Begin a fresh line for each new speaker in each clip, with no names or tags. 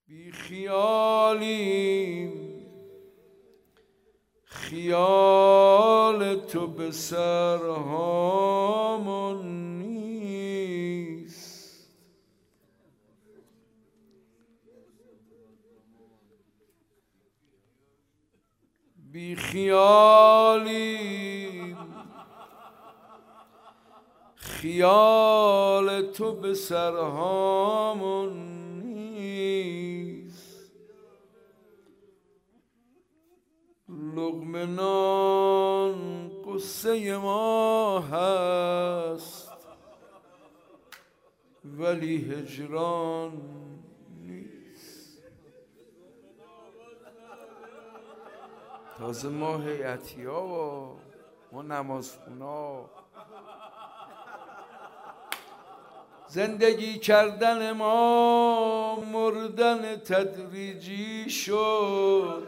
بی خیالیم خیال تو به سرهامون نیست. بی خیالیم خیال تو به سرهامون نیست. لقمه نان قصه ما هست ولی هجران نیست. تازه ما هیئتی ها و ما نمازخونا زندگی کردن ما مردن تدریجی شد.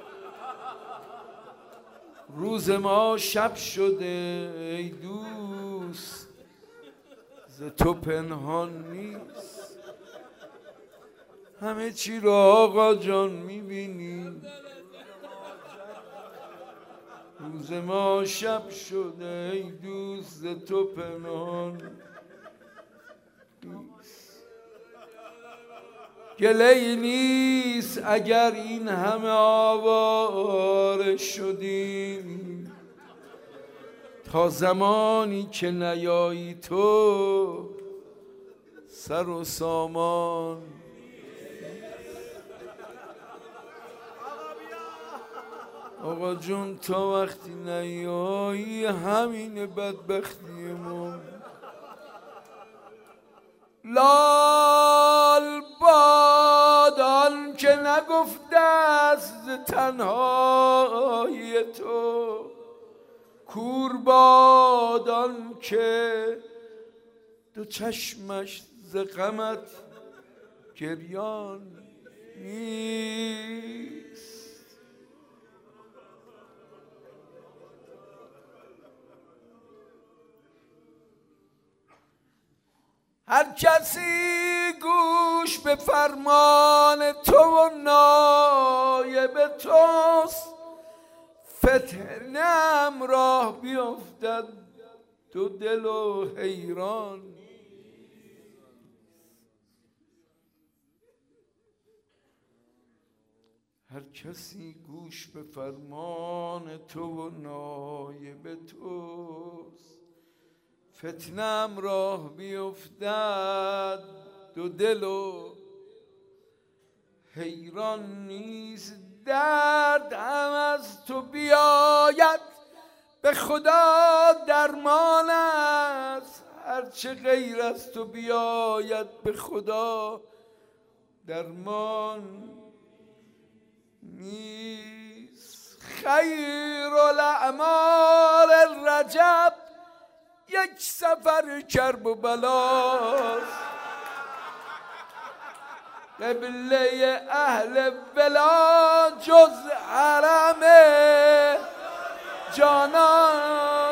روز ما شب شده ای دوست ز تو پنهان نیست. همه چی رو آقا جان میبینی. روز ما شب شده ای دوست ز تو پنهان نیست. گله‌ای نیست اگر این همه آواره شدیم. تا زمانی که نیایی تو سر و سامان. آقا جون تا وقتی نیایی همین بدبختی ما. لال بادان که نگفته است تنهای تو. کور بادان که دو چشمش ز غمت گریان نیست. هر کسی گوش به فرمان تو و نایب توست. فتنه‌ام راه بیفتد دو دل و حیران. هر کسی گوش به فرمان تو و نایب توست. فتنه‌ام راه بیفتد دو دل و حیران نیست. درد هم از تو بیاید به خدا درمان است. هرچه غیر از تو بیاید به خدا درمان نیست. خیر الاعمال رجب یک سفر کرب و بلاست. قبله اهل ولا جز حرم جانان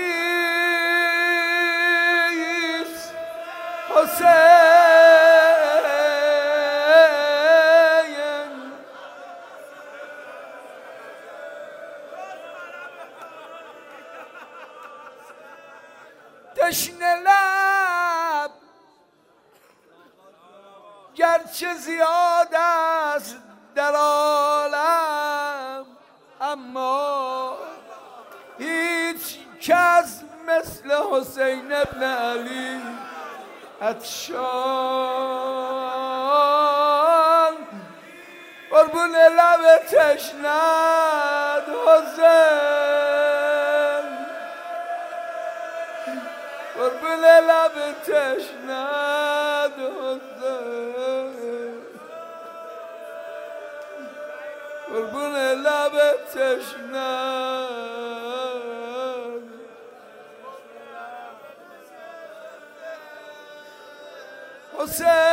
نیست. حسین تشنه لب گرچه زیاد است در عالم اما هیچ کس مثل حسین ابن علی عطشان. قربون لب تشنه‌ت حسین. قربون لب تشنه‌ت حسین. قربون لب تشنه‌ت حسین.